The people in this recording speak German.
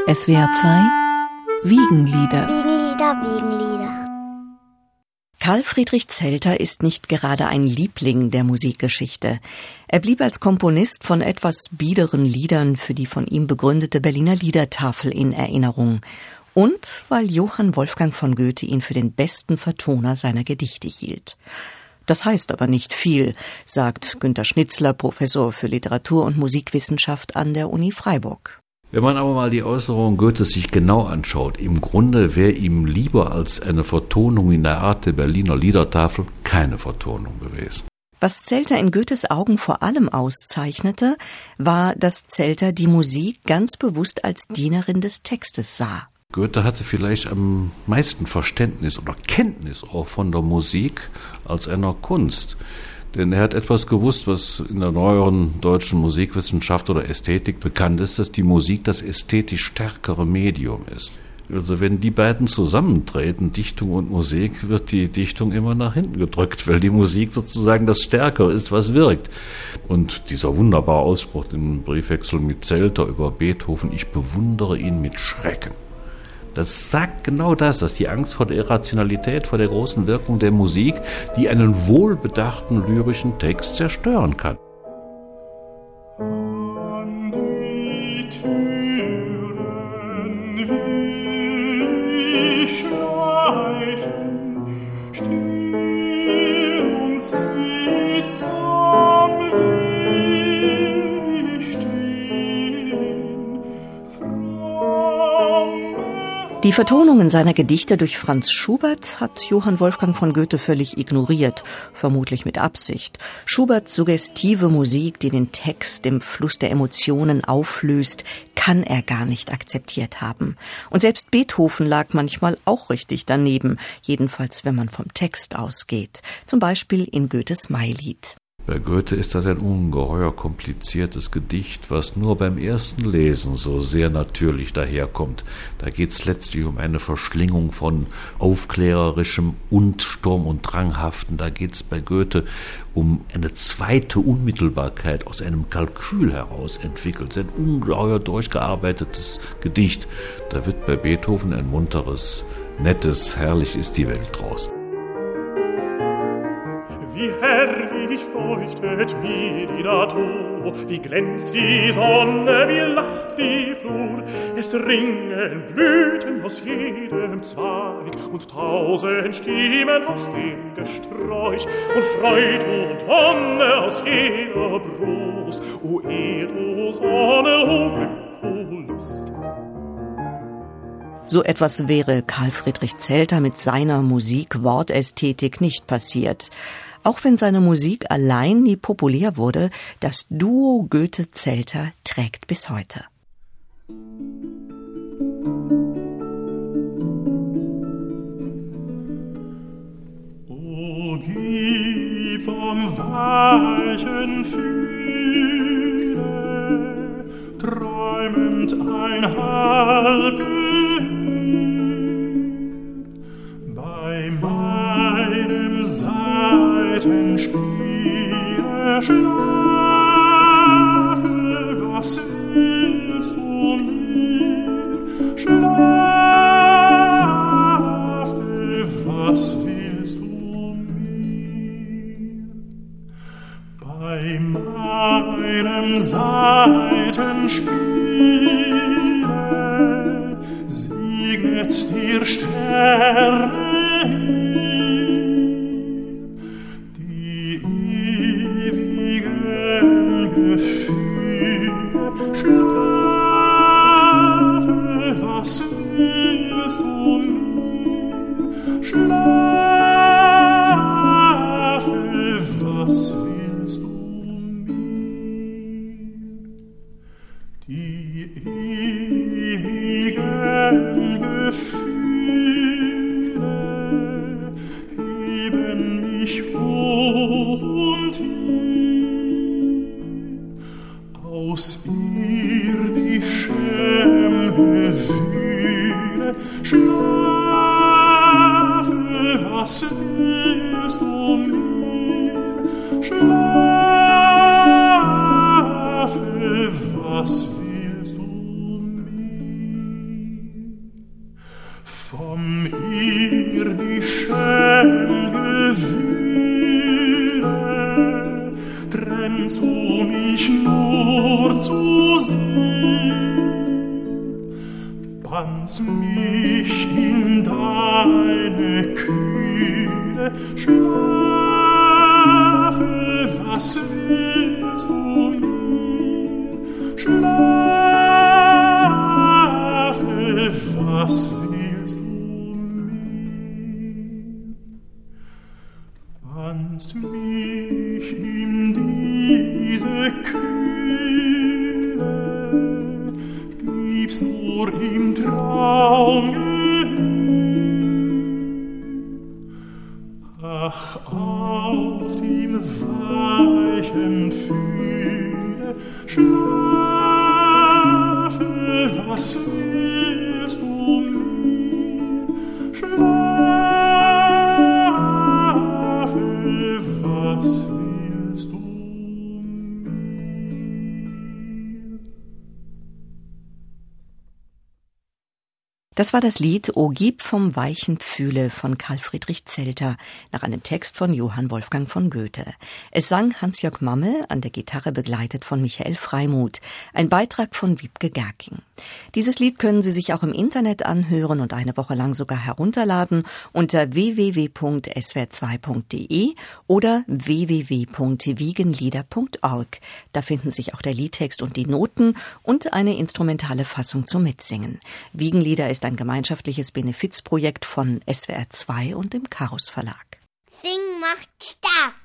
SWR 2 Wiegenlieder. Wiegenlieder. Karl Friedrich Zelter ist nicht gerade ein Liebling der Musikgeschichte. Er blieb als Komponist von etwas biederen Liedern für die von ihm begründete Berliner Liedertafel in Erinnerung. Und weil Johann Wolfgang von Goethe ihn für den besten Vertoner seiner Gedichte hielt. Das heißt aber nicht viel, sagt Günter Schnitzler, Professor für Literatur- und Musikwissenschaft an der Uni Freiburg. Wenn man aber mal die Äußerung Goethes sich genau anschaut, im Grunde wäre ihm lieber als eine Vertonung in der Art der Berliner Liedertafel keine Vertonung gewesen. Was Zelter in Goethes Augen vor allem auszeichnete, war, dass Zelter die Musik ganz bewusst als Dienerin des Textes sah. Goethe hatte vielleicht am meisten Verständnis oder Kenntnis auch von der Musik als einer Kunst. Denn er hat etwas gewusst, was in der neueren deutschen Musikwissenschaft oder Ästhetik bekannt ist, dass die Musik das ästhetisch stärkere Medium ist. Also wenn die beiden zusammentreten, Dichtung und Musik, wird die Dichtung immer nach hinten gedrückt, weil die Musik sozusagen das Stärkere ist, was wirkt. Und dieser wunderbare Ausspruch im Briefwechsel mit Zelter über Beethoven, ich bewundere ihn mit Schrecken. Das sagt genau das, dass die Angst vor der Irrationalität, vor der großen Wirkung der Musik, die einen wohlbedachten lyrischen Text zerstören kann. An die Türen will ich schleichen, still und sittsam will ich stehen, Die Vertonungen seiner Gedichte durch Franz Schubert hat Johann Wolfgang von Goethe völlig ignoriert, vermutlich mit Absicht. Schuberts suggestive Musik, die den Text im Fluss der Emotionen auflöst, kann er gar nicht akzeptiert haben. Und selbst Beethoven lag manchmal auch richtig daneben, jedenfalls wenn man vom Text ausgeht, zum Beispiel in Goethes Mailied. Bei Goethe ist das ein ungeheuer kompliziertes Gedicht, was nur beim ersten Lesen so sehr natürlich daherkommt. Da geht es letztlich um eine Verschlingung von Aufklärerischem und Sturm- und Dranghaften. Da geht es bei Goethe um eine zweite Unmittelbarkeit aus einem Kalkül heraus entwickelt. Ein ungeheuer durchgearbeitetes Gedicht. Da wird bei Beethoven ein munteres, nettes, herrlich ist die Welt draus. Wie herrlich leuchtet mir die Natur, wie glänzt die Sonne, wie lacht die Flur. Es dringen Blüten aus jedem Zweig und 1000 Stimmen aus dem Gesträuch und Freud und Wonne aus jeder Brust. O Erd, o Sonne, o Glück, o Lust. So etwas wäre Karl Friedrich Zelter mit seiner Musik-Wortästhetik nicht passiert. Auch wenn seine Musik allein nie populär wurde, das Duo Goethe-Zelter trägt bis heute. O gib vom weichen Fühle träumend ein Halbgehör bei meinem Seitenspiel schlafe, was willst du mir? Schlafe, was willst du mir? Bei meinem Seitenspiel segnet dir Sterne aus irdischem Gefühle schlafe, was willst du mir? Schlafe, was willst du mir? vom irdischen Gewühle trennst du mich nur zu sehen, bannst mich in deine Kühle, schlafe, was willst du mir? Schlafe, was willst du mir? Bannst mich in diese Kühle, gibst nur im Traum Gehör. Ach, auf dem weichen Pfühle schlafe, was willst du mir? Schlafe, was willst du mir? Das war das Lied O gib vom weichen Pfühle von Karl Friedrich Zelter nach einem Text von Johann Wolfgang von Goethe. Es sang Hans-Jörg Mammel, an der Gitarre begleitet von Michael Freimuth. Ein Beitrag von Wiebke Gerking. Dieses Lied können Sie sich auch im Internet anhören und eine Woche lang sogar herunterladen unter www.swr2.de oder www.wiegenlieder.org. Da finden sich auch der Liedtext und die Noten und eine instrumentale Fassung zum Mitsingen. Wiegenlieder ist ein gemeinschaftliches Benefizprojekt von SWR2 und dem Karus Verlag. Sing macht stark.